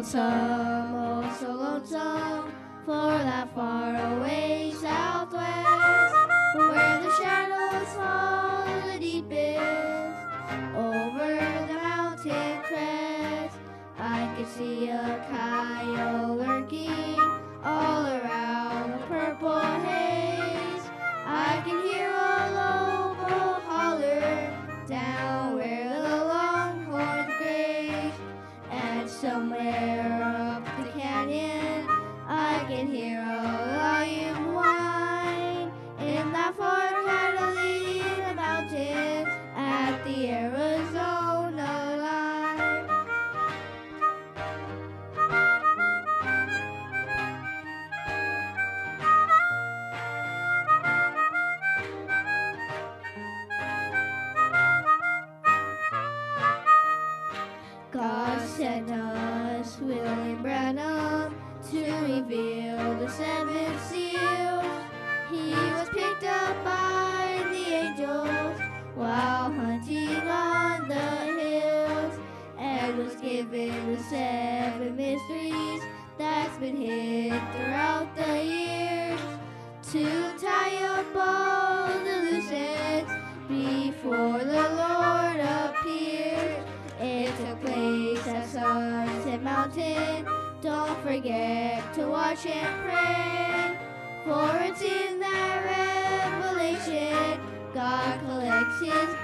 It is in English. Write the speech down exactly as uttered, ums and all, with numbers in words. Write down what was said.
lonesome, oh so lonesome, for that far away southwest, where the shadows fall the deepest, over the mountain crest. I can see a coyote lurking all around the purple haze. I can hear a lobo holler down where the longhorns graze. And somewhere up the canyon, I can hear a lion whine in that far Catalina mountain at the Arizona line. God sent us William Branham to reveal the seven seals. He was picked up by the angels while hunting on the hills, and was given the seven mysteries that's been hid throughout the years, to tie up all the loose ends before the Lord appeared. It took place at Sunset Mountain. Don't forget to watch and pray, for it's in that revelation God collects his